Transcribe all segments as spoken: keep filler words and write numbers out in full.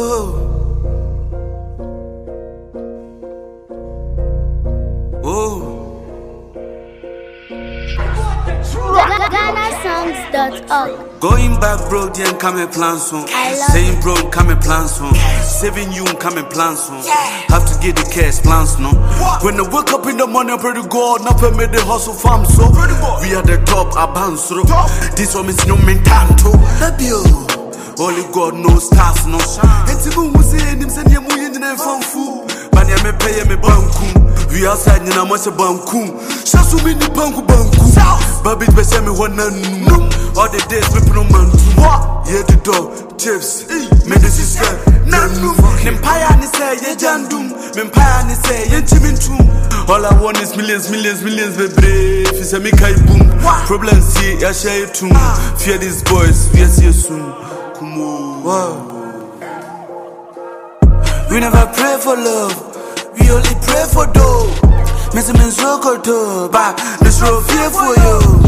Oh. Oh. Ghana Songs dot org. Going back, bro, then come and plan some. Saying, bro, come and plan some. Saving you, come and plan some. Have to get the cash plans, no. When I wake up in the morning, I pray to God, not for me the hustle farm, so we are the top, I bounce through. This one is no mental, to love you. Only God knows stars, no. It's even who's saying him, send him in the phone fool. But I may pay me banku. We outside, you know, much a banku. Shasu me the banku banku. Baby, be send me one no. All the days, we put no man to what? Yeah, the dog, chips, me the sister, nanu. Empire, ni say, ye jandum. Empire, ni say, ye chimintum. All I want is millions, millions, millions, be brave. It's a me kai boom. Problems see, I share it too. Fear these boys, we see you soon. Come on. Wow. We never pray for love, we only pray for dough. Miss me so good too, but this road fear for you.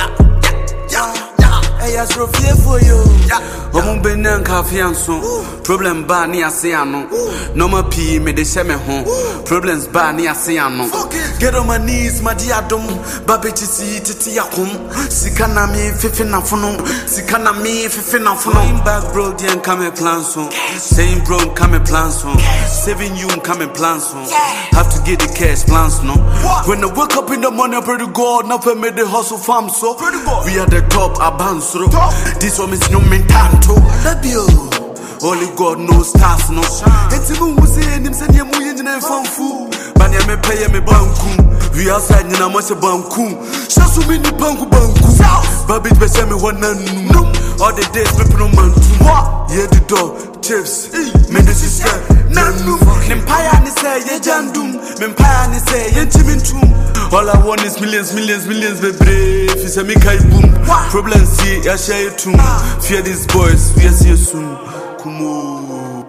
Hey, I so fear for you. Omo benen cafe anso. Problem ba ni ase ano. No ma pee me de sheme ho. Problems ba ni ase ano. Get on my knees, my dear dom. Baby chisi titi yakum. Sikana me fifi na fono. Sikana me fifi na fono. Going back, bro, then come and plan so. Saying, bro, come and plan so. Saving you, come and plan so. Have to get the cash plans, no. When I wake up in the morning, I pray to God, not for me the hustle farm, so we are the top, I bounce through. This one is no mental, to love you. Only God knows stars, no. It's even who's saying him, send him in the phone fool. But I may pay me banku. We outside, you know, much a banku. Shasu me the banku banku. Baby, be send me one no. All the days, we put no man to what? Yeah, the dog, chips, me the sister, nanu. Empire, ni say, ye jandum. Empire, ni say, ye chimintum. All I want is millions, millions, millions, be brave. It's a me kai boom. Problems see, I share it too. Fear these boys, we see you soon. Come on.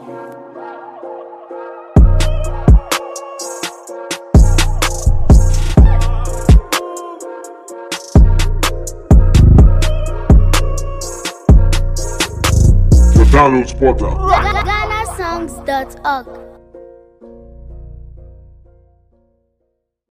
Download Spotter. Ghana Songs dot org.